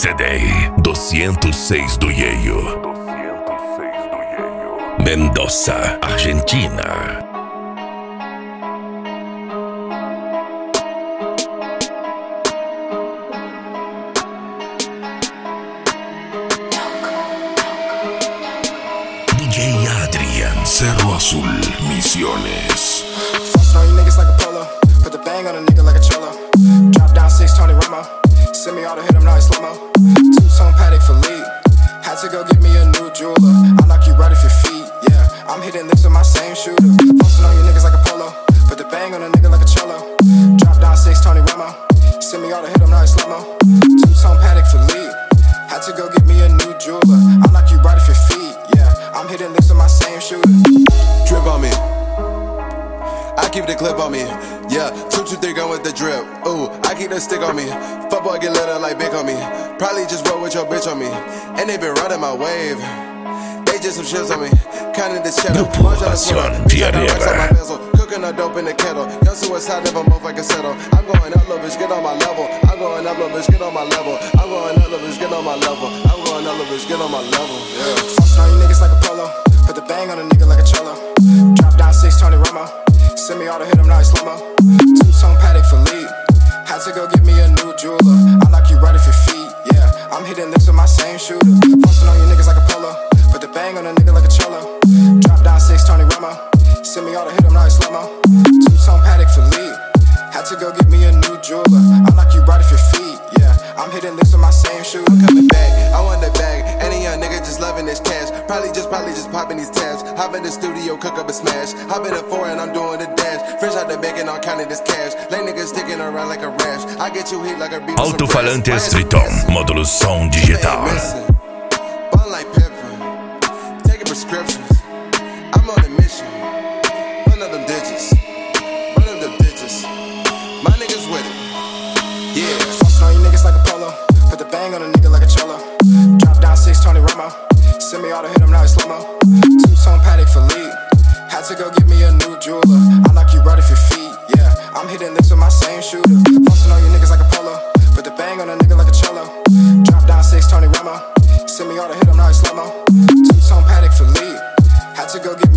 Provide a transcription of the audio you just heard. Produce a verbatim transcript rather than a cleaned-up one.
C D duzentos e seis do Yale, Mendoza, Argentina. D J Adrian, Cerro Azul, Misiones. Flossing on you niggas like a polo. Put the bang on a nigga like a cholo. Drop down six, Tony Romo. Send me all to hit him, now it's slow-mo. Two-tone Patek Philippe. Had to go get me a new jeweler. I'll knock you right off your feet, yeah. I'm hitting licks with my same shooter. Flossing on you niggas like a polo. Put the bang on a nigga like a cholo. Drop down six, Tony Romo. Send me all to hit him, now it's slow-mo. Two-tone Patek Philippe. Had to go get me a new jeweler. I'll knock you right off your feet, yeah. I'm hitting licks with my same shooter. Drip on me. I keep the clip on me, yeah. Two, two, three, go with the drip. Ooh, I keep the stick on me. Fuck boy, get lit up like big on me. Probably just roll with your bitch on me. And they been riding my wave. They just some shits on me. Counting this cheddar. Grupo Pasión Fiorera. Cooking a dope in the kettle. Young suicide never motherfucking settle. I'm going up, little bitch, get on my level. I'm going up, little bitch, get on my level. I'm going up, little bitch, get on my level. I'm going up, little bitch, get on my level. Yeah. Flossing on you niggas like a polo. Put the bang on a nigga like a cholo. Drop down six, Tony Romo. Send me all to hit him, now it's slow-mo. Two-tone Patek Philippe. Had to go get me a new jeweler. I'll knock you right off your feet, yeah. I'm hitting licks with my same shooter. Flossing on you niggas like a polo. Put the bang on a nigga like a cholo. Drop down six, Tony Romo. Send me all to hit him, now it's slow-mo. Two-tone Patek Philippe. Had to go get me a new jeweler. I'll knock you right off your feet, yeah. I'm hitting licks with my same shooter. I'm coming back, I want the bag. Any young nigga just loving this cash. Probably just, probably just popping these tabs. Hop in the studio, cook up a smash. Hop in the foreign, I'm doing the dash. Fresh out the bacon, I'm counting this cash. Lay niggas sticking around like a rash. I get you heat like a beat. Alto-falante Triton, módulo som digital. Bun like pepper, taking prescriptions. I'm on a mission. Run up them digits, run up them digits. My niggas with it, yeah. Flossing on you niggas like a polo. Put the bang on a nigga like a cholo. Drop down six, Tony Romo. Send me all to hit him, now it's slow-mo. Two-tone Patek Philippe. Had to go get me a new jeweler. I'll knock you right off your feet, yeah. I'm hitting licks with my same shooter. Flossing on you niggas like a polo. Put the bang on a nigga like a cholo. Drop down six, Tony Romo. Send me all to hit him, now it's slow-mo. Two-tone Patek Philippe. Had to go get